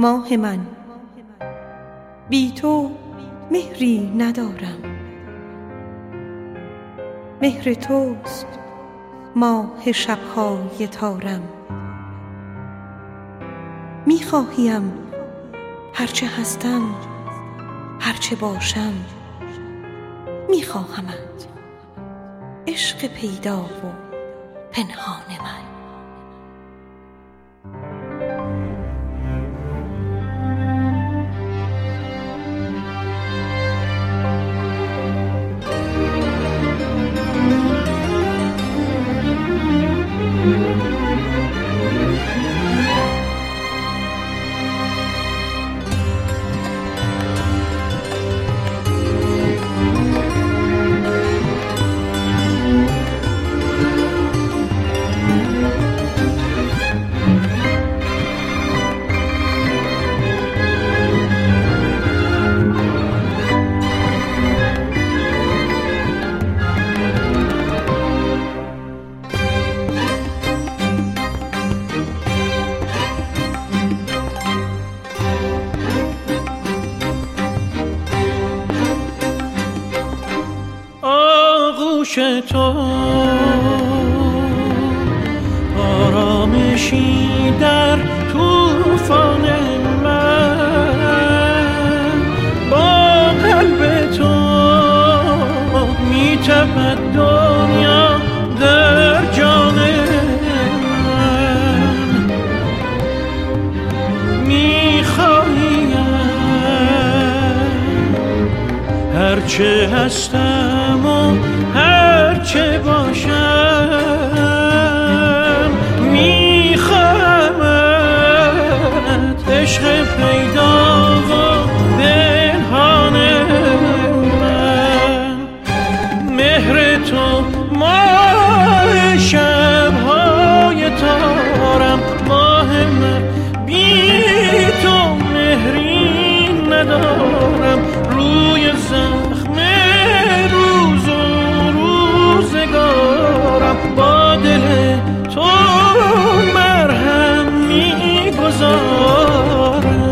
ماه من، بی تو مهری ندارم. مهر توست ماه شبهای تارم. میخواهیم هرچه هستم، هرچه باشم، میخواهمت عشق پیدا و پنهان من. آغوش تو آرامشی در طوفان من، با قلب تو می‌تپد دنیا در جان من. می‌خواهیم هرچه هستم و هرچه باشم، میخواهمت عشق پیدا و پنهان من. مهر تو ماه شبهای تارم. ماه من، بی تو مهری ندارم. روی زخم روز و روزگارم، با دل تو مرهم میگذارم.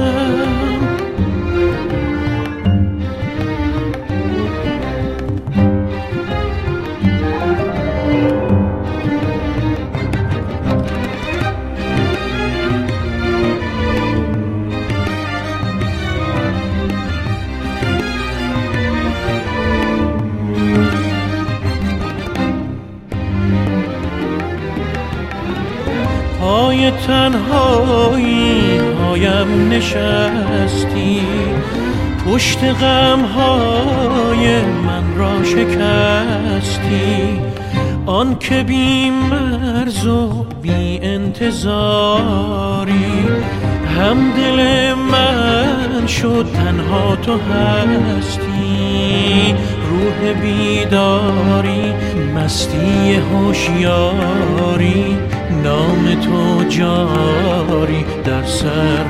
پای تنهایی هایم نشستی، پشت غمهای من را شکستی. آن که بی مرز و بی انتظاری، هم دل من شد تنها تو هستی. روح بیداری، مستی هوشیاری، نام تو جاری در سر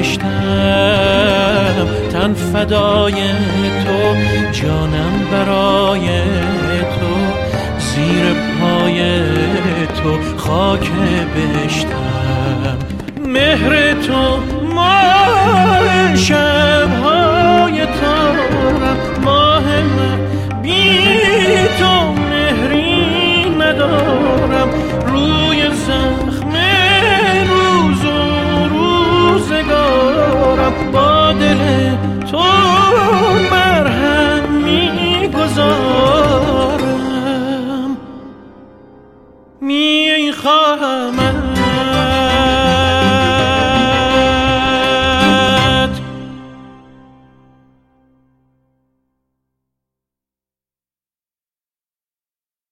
نوشتم. تن فدای تو، جانم برای تو، زیر پای تو خاک بهشتم. مهر تو ماه شبهای تارم. ماه من، بی تو مهری ندارم. روی زخم روز و روزگارم، با دل تو مرهم میگذارم. میخواهم